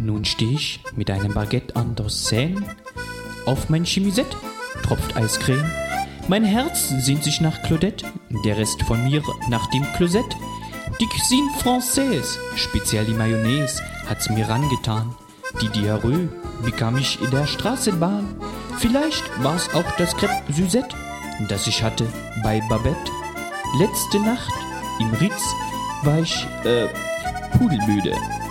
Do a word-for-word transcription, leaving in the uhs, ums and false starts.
Nun steh ich mit einem Baguette an der Seine. Auf mein Chemisette tropft Eiscreme. Mein Herz sehnt sich nach Claudette, der Rest von mir nach dem Klosett. Die Cuisine Française, speziell die Mayonnaise, hat's mir rangetan. Die Diarrhoe bekam ich in der Straßenbahn. Vielleicht war's auch das Crêpe Suzette, das ich hatte bei Babette. Letzte Nacht im Ritz war ich, äh, pudelmüde.